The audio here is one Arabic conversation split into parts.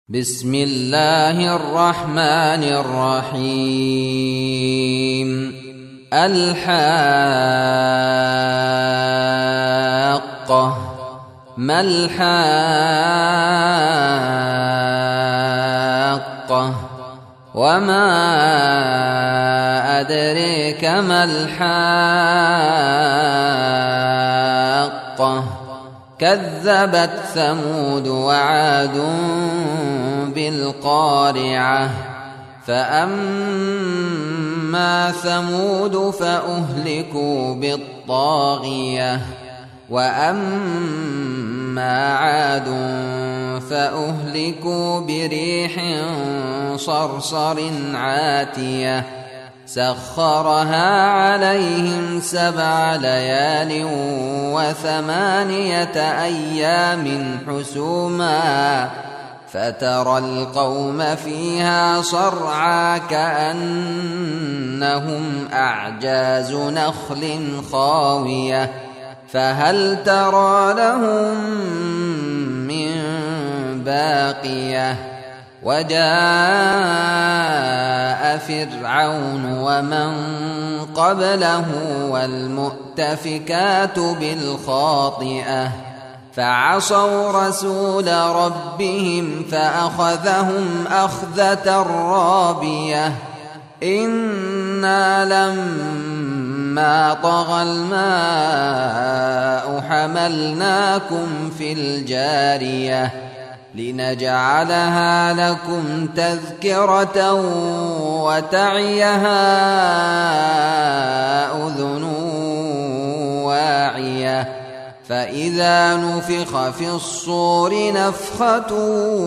بسم الله الرحمن الرحيم. الحاقة. ما الحاقة؟ وما أدريك ما الحاقة؟ كذبت ثمود وعاد بالقارعة. فأما ثمود فأهلكوا بالطاغية، وأما عاد فأهلكوا بريح صرصر عاتية سخرها عليهم 7 ليال و8 أيام حسوما، فترى القوم فيها صرعى كأنهم أعجاز نخل خاوية، فهل ترى لهم من باقية؟ وجاء فرعون ومن قبله والمؤتفكات بالخاطئة، فعصوا رسول ربهم فأخذهم أخذة رابية. إنا لما طغى الماء حملناكم في الجارية لنجعلها لكم تذكرة وتعيها أذن واعية. فإذا نفخ في الصور نفخة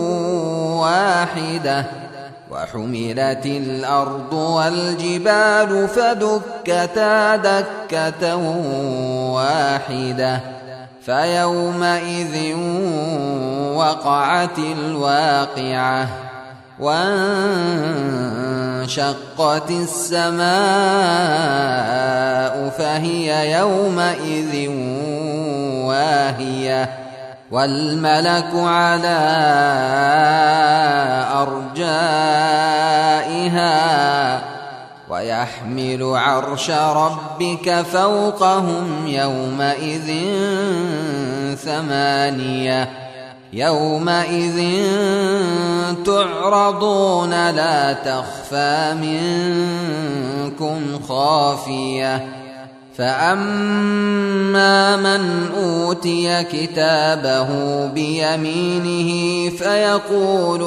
واحدة وحملت الأرض والجبال فدكتا دكة واحدة، فيومئذ وقعت الواقعة. وانشقت السماء فهي يومئذ واهية، والملك على أرجائها، ويحمل عرش ربك فوقهم يومئذ 8. يومئذ تعرضون لا تخفى منكم خافية. فأما من أوتي كتابه بيمينه فيقول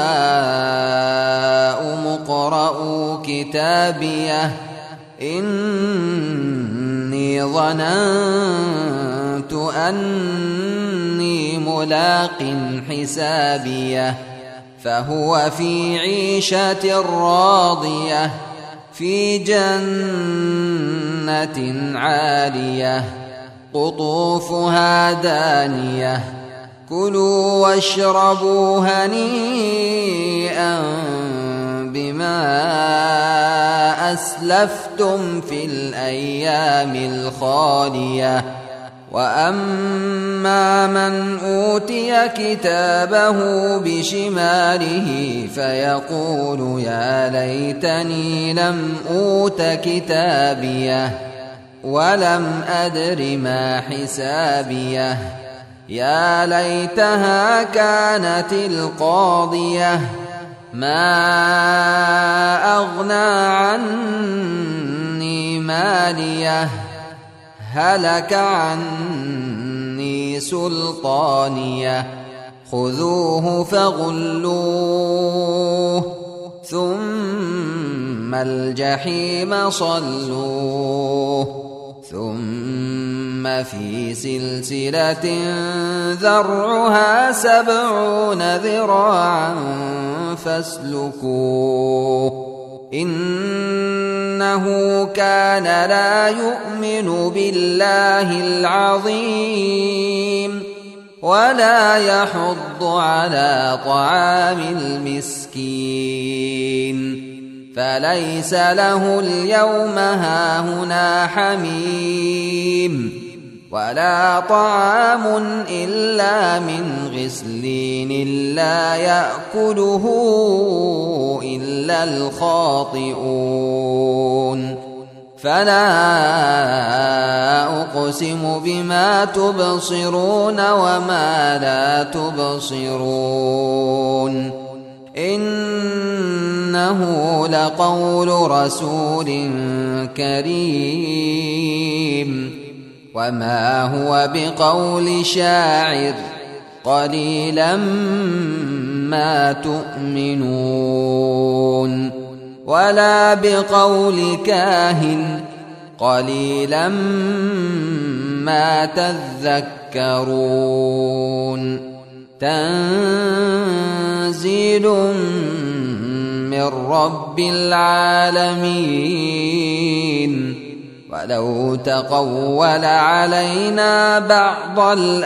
هاؤم اقرءوا كتابيه إني ظننت أني ملاق حسابيه، فهو في عيشة راضية في جنة عالية قطوفها دانية. كلوا واشربوا هنيئا بما أسلفتم في الأيام الخالية. وأما من أوتي كتابه بشماله فيقول يا ليتني لم أوت كتابيه ولم أدر ما حسابيه، يا ليتها كانت القاضية ما أغنى عني ماليه هلك عني سلطانيه. خذوه فغلوه ثم الجحيم صلوه ثم في سلسلة ذرعها 70 ذراعا فاسلكوه. إنه كان لا يؤمن بالله العظيم ولا يحض على طعام المسكين، فليس له اليوم هاهنا حميم ولا طعام إلا من غسلين لا يأكله إلا الخاطئون فلا أقسم بما تبصرون وما لا تبصرون إنه لقول رسول كريم وما هو بقول شاعر قليلا ما تؤمنون ولا بقول كاهن قليلا ما تذكرون تنزيل من رب العالمين ولو تقول علينا بعض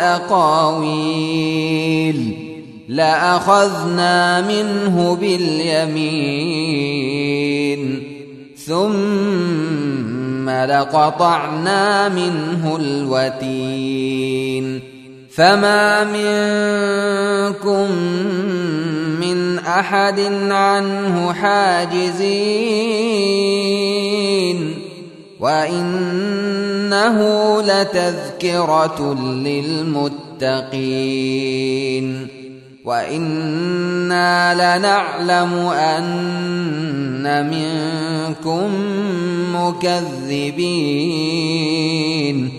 الأقاويل لأخذنا منه باليمين ثم لقطعنا منه الوتين فما منكم من أحد عنه حاجزين وإنه لتذكرة للمتقين وإنا لنعلم أن منكم مكذبين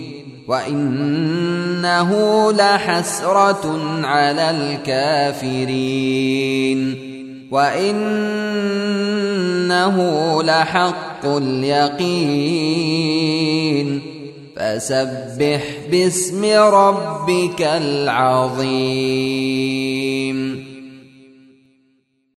وإنه لحسرة على الكافرين وإنه لحق اليقين فسبح باسم ربك العظيم